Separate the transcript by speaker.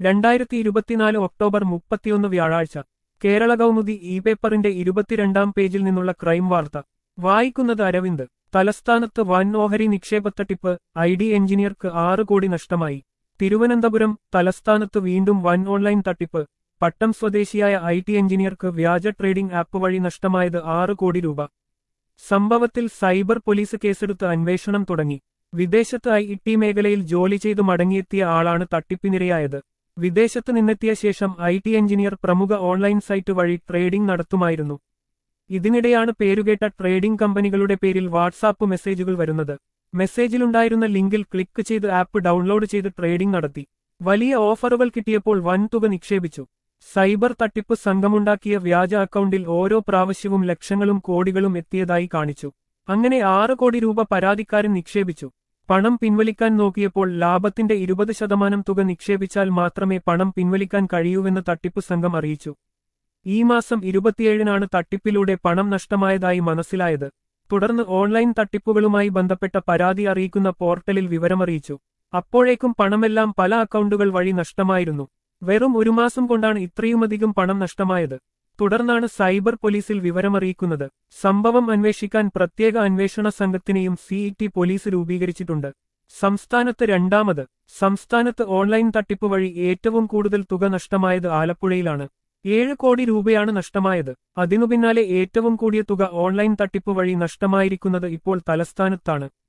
Speaker 1: 2024 October 31 വ്യാഴാഴ്ച Kerala Kaumudi E പേപ്പറിന്റെ 22-ാം പേജിൽ നിന്നുള്ള ക്രൈം വാർത്ത വായിക്കുന്നത് അരവിന്ദ്. തലസ്ഥാനത്ത് വൻ ഓഹരി നിക്ഷേപത്തട്ടിപ്പ്, ID എഞ്ചിനീയർക്ക് 6 കോടി നഷ്ടമായി. തിരുവനന്തപുരം. തലസ്ഥാനത്ത് വീണ്ടും വൻ ഓൺലൈൻ തട്ടിപ്പ്. പട്ടം സ്വദേശിയായ IT എഞ്ചിനീയർക്ക് വ്യാജ ട്രേഡിംഗ് ആപ്പ് വഴി നഷ്ടമായത് 6 കോടി രൂപ. സംഭവത്തിൽ സൈബർ പോലീസ് കേസെടുത്ത് അന്വേഷണം തുടങ്ങി. വിദേശത്ത് IT മേഖലയിൽ ജോലി ചെയ്തു മടങ്ങിയെത്തിയ ആളാണ് തട്ടിപ്പിനിരയായത്. വിദേശത്ത് നിന്നെത്തിയ ശേഷം IT എഞ്ചിനീയർ പ്രമുഖ ഓൺലൈൻ സൈറ്റ് വഴി ട്രേഡിംഗ് നടത്തുമായിരുന്നു. ഇതിനിടെയാണ് പേരുകേട്ട ട്രേഡിംഗ് കമ്പനികളുടെ പേരിൽ വാട്സാപ്പ് മെസ്സേജുകൾ വരുന്നത്. മെസ്സേജിലുണ്ടായിരുന്ന ലിങ്കിൽ ക്ലിക്ക് ചെയ്ത് ആപ്പ് ഡൗൺലോഡ് ചെയ്ത് ട്രേഡിംഗ് നടത്തി. വലിയ ഓഫറുകൾ കിട്ടിയപ്പോൾ വൻ തുക നിക്ഷേപിച്ചു. സൈബർ തട്ടിപ്പ് സംഘമുണ്ടാക്കിയ വ്യാജ അക്കൗണ്ടിൽ ഓരോ പ്രാവശ്യവും ലക്ഷങ്ങളും കോടികളും എത്തിയതായി കാണിച്ചു. അങ്ങനെ 6 കോടി രൂപ പരാതിക്കാരൻ നിക്ഷേപിച്ചു. പണം പിൻവലിക്കാൻ നോക്കിയപ്പോൾ ലാഭത്തിന്റെ 20% തുക നിക്ഷേപിച്ചാൽ മാത്രമേ പണം പിൻവലിക്കാൻ കഴിയൂവെന്ന് തട്ടിപ്പ് സംഘം അറിയിച്ചു. ഈ മാസം 27-നാണ് തട്ടിപ്പിലൂടെ പണം നഷ്ടമായതായി മനസ്സിലായത്. തുടർന്ന് ഓൺലൈൻ തട്ടിപ്പുകളുമായി ബന്ധപ്പെട്ട പരാതി അറിയിക്കുന്ന പോർട്ടലിൽ വിവരമറിയിച്ചു. അപ്പോഴേക്കും പണമെല്ലാം പല അക്കൗണ്ടുകൾ വഴി നഷ്ടമായിരുന്നു. വെറും 1 മാസം കൊണ്ടാണ് ഇത്രയുമധികം പണം നഷ്ടമായത്. തുടർന്നാണ് സൈബർ പോലീസിൽ വിവരമറിയിക്കുന്നത്. സംഭവം അന്വേഷിക്കാൻ പ്രത്യേക അന്വേഷണ സംഘത്തിനെയും CET പോലീസ് രൂപീകരിച്ചിട്ടുണ്ട്. സംസ്ഥാനത്ത് രണ്ടാമത്. സംസ്ഥാനത്ത് ഓൺലൈൻ തട്ടിപ്പ് വഴി ഏറ്റവും കൂടുതൽ തുക നഷ്ടമായത് ആലപ്പുഴയിലാണ്. 7 കോടി രൂപയാണ് നഷ്ടമായത്. അതിനു പിന്നാലെ ഏറ്റവും കൂടിയ തുക ഓൺലൈൻ തട്ടിപ്പ് വഴി നഷ്ടമായിരിക്കുന്നത് ഇപ്പോൾ തലസ്ഥാനത്താണ്.